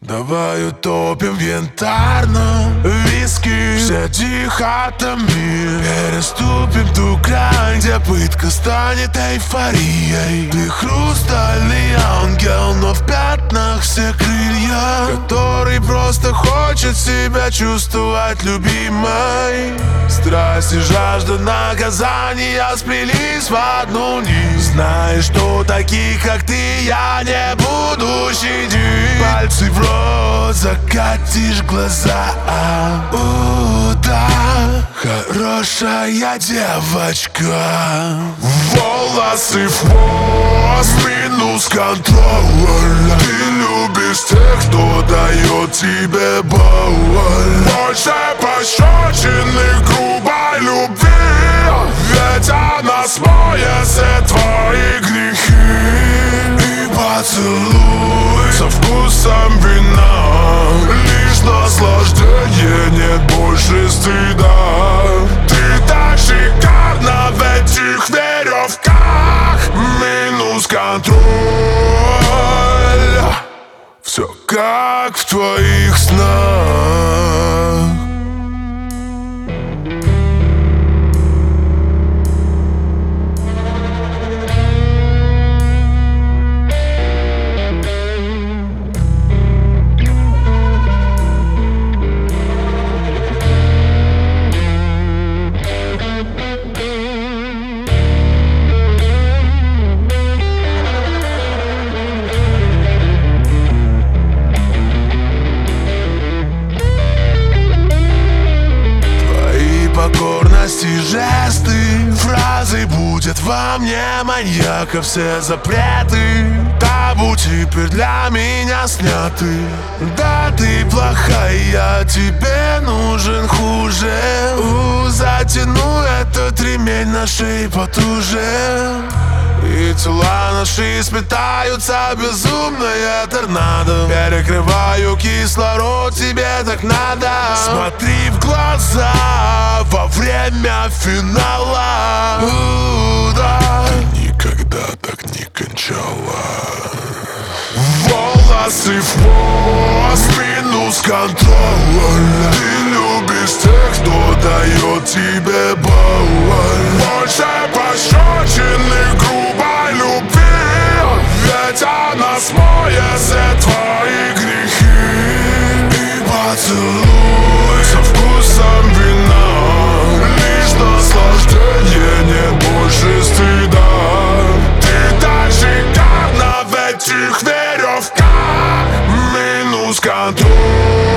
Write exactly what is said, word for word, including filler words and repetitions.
Давай утопим в янтарном виски, все тихо томим. Переступим ту грань, где пытка станет эйфорией. Ты хрустальный ангел, но в пятнах все крылья, который просто хочет себя чувствовать любимой. Страсть и жажда наказания сплелись в одну нить. Знаешь, что таких, как ты, я не буду щадить. Пальцы в рот, закатишь глаза. О, да, хорошая девочка. Волосы в хвост, минус контроль. Ты любишь тех, кто дает тебе боль. Больше пощечины грубой любви, ведь она смоет все твои грехи. И поцелуй со вкусом вина, лишь наслаждение, нет больше стыда. Ты так шикарна в этих веревках, минус контроль. Все как в твоих снах. Покорность и жесты, фразы будут во мне маньяка. Все запреты табу теперь для меня сняты. Да, ты плохая, тебе нужен хуже. У, затяну этот ремень на шее потуже. И тела наши сплетаются, безумная торнадо. Перекрываю кислород, тебе так надо. Смотри в глаза во время финала. У, да. Ты никогда так не кончала. Волосы в хвост, минус контроль. Ты любишь тех, кто дает тебе боль. Больше пощечины грубой любви, ведь она смоет все твои грехи. И поцелуй со вкусом вина, лишь наслаждение, нет больше стыда. Ты так шикарна в этих веревках, минус контроль.